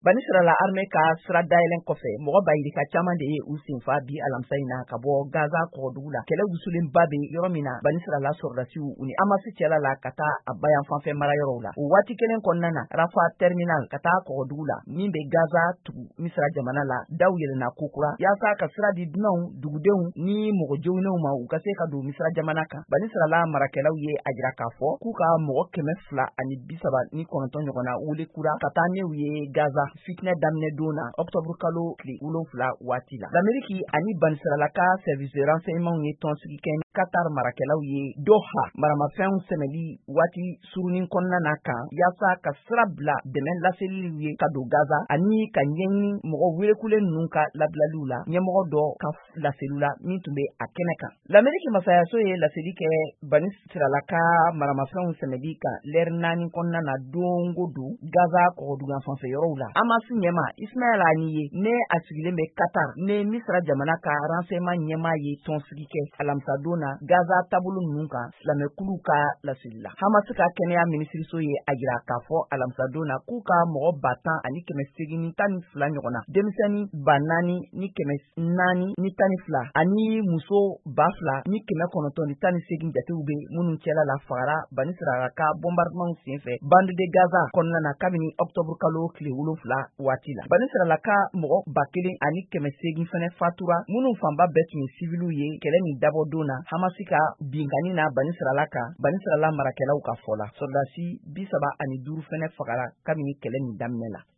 Banisirala armée ka sira dayɛlɛn kɔfɛ mɔgɔ bayirika caman de ye u senfa bi alamisa in na ka bɔ Gaza kɔgɔdugu la. Kɛlɛ wusulenba bɛ yɔrɔ min na Banisirala sɔrɔdasiw u ni Hamas cɛla la ka taa a bayanfanfɛ mara yɔrɔw la. O waati kelen kɔnɔna na Rafa terminal ka taa kɔgɔdugu la min bɛ Gaza tugu Misira jamana la daw yɛlɛnna kokura yaasa ka sira di dunanw, dugudenw ni mɔgɔ joginenw ma u ka se ka don Misira jamana kan. Banisirala marakɛlaw ye a jira k'a fɔ k'u ka mɔgɔ 239 ɲɔgɔnna wele kura ka taa n'u ye Gaza fitinɛ daminɛ don na octobre kalo tile 7 waati la. L'Amérique ani Banisirala ka service de renseignement ye tɔnsigi kɛ Qatar marakɛlaw ye Doha maramafɛnw sɛmɛli waati surunin kɔnɔna na kan yaasa ka sira bila dɛmɛ laseliw ye ka don Gaza ani ka ɲɛɲini mɔgɔ welekulen ninnu ka labilaliw la ɲɛmɔgɔ dɔ ka laseliw la min tun bɛ a kɛnɛ kan. L'Amérique masayaso ye laseli kɛ Banisirala ka maramafɛnw sɛmɛli kan l'heure 4 kɔnɔna na don o don Gaza kɔgɔdugu fanfɛ yɔrɔw la. Hamas ɲɛma Ismaël Haniyeh ne a sigilen bɛ Qatar ne Misira jamana ka renseignement ɲɛma ye tɔnsigi kɛ alamisa don na Gaza taabolo ninnu kan silamɛkuluw ka laseli la. Hamas ka kɛnɛya minisiriso ye a jira k'a fɔ alamisa don na k'u ka mɔgɔ 10,812 ɲɔgɔnna denmisɛnnin 4,412 ani muso 2,918 jatew bɛ minnu cɛla la fagara Banisirala ka bombardement senfɛ bande de Gaza kɔnɔna na kabini octobre kalo tile 7 waati la. Banisirala ka mɔgɔ 1,800 fɛnɛ fatura minnu fanba bɛɛ tun ye civiliw ye kɛlɛ min dabɔ don na Hamas ka binkani na Banisirala kan Banisirala marakɛlaw ka fɔ la. Sɔrɔdasi 35 fɛnɛ fagara kabini kɛlɛ min daminɛ la.